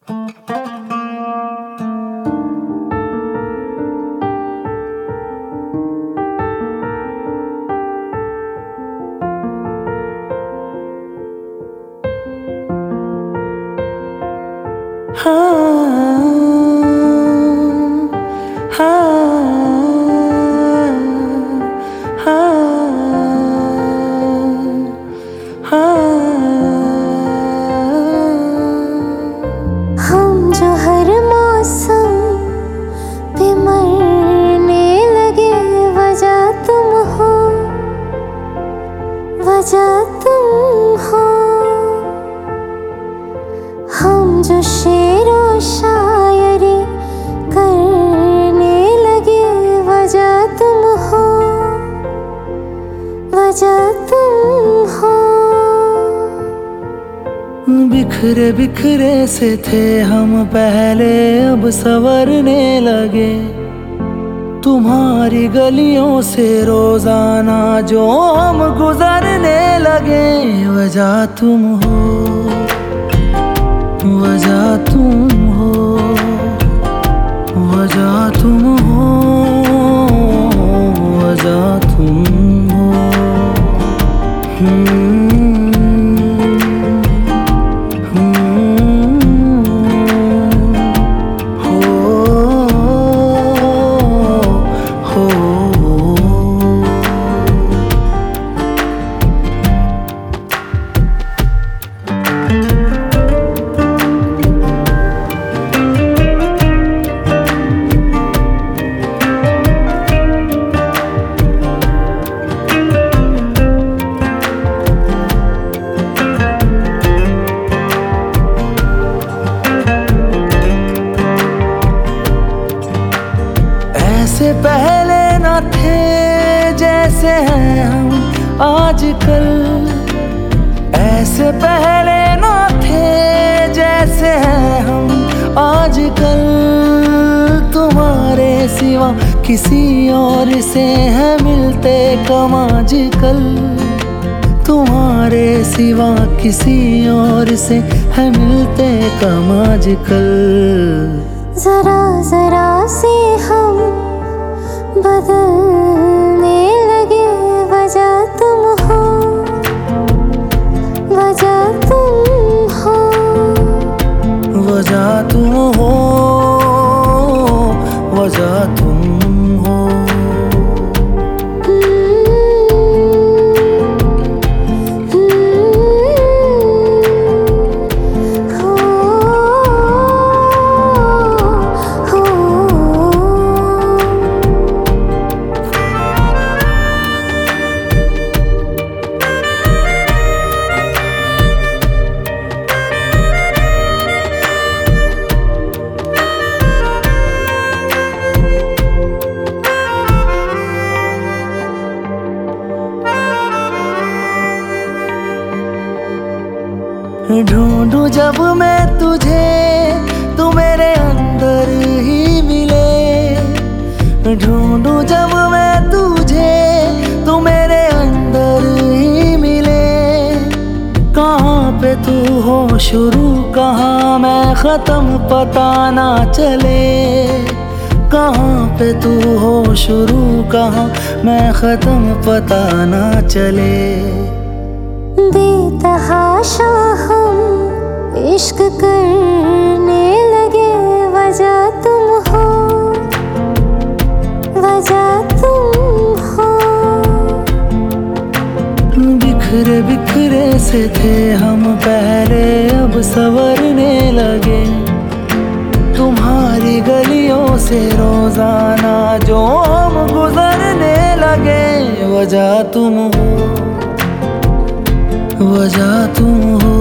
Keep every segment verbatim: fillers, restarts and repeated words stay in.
हम जो हर मौसम पे मरने लगे, वजह तुम हो, वजह तुम हो। हम जो शेरो शायरी करने लगे, वजह तुम हो, वजह तुम हो। बिखरे बिखरे से थे हम पहले, अब संवरने लगे। तुम्हारी गलियों से रोजाना जो हम गुजरने लगे, वजह तुम हो, वजह तुम हो, वजह तुम हो, वजह तुम हो। हम्म ऐसे पहले न थे जैसे हैं हम आजकल, ऐसे पहले न थे जैसे हैं हम आजकल। तुम्हारे सिवा किसी और से है मिलते कम आजकल, तुम्हारे सिवा किसी और से है मिलते कम आजकल। जरा जरा से हम बदलने लगे, वजह तुम हो, वजह तुम हो, वजह तुम हो, वजह तुम हो। ढूंढूं जब मैं तुझे, तू मेरे अंदर ही मिले। ढूंढूं जब मैं तुझे, तू मेरे अंदर ही मिले। कहाँ पे तू हो शुरू, कहाँ मैं ख़त्म, पता ना चले। कहाँ पे तू हो शुरू, कहाँ मैं ख़त्म, पता ना चले। बेतहाशा हम इश्क करने लगे, वजह तुम हो, वजह तुम हो। बिखरे बिखरे से थे हम पहले, अब संवरने लगे। तुम्हारी गलियों से रोजाना जो हम गुजरने लगे, वजह तुम हो, वजह तुम हो,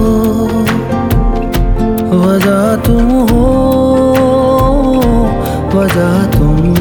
वजह तुम हो, वजह तुम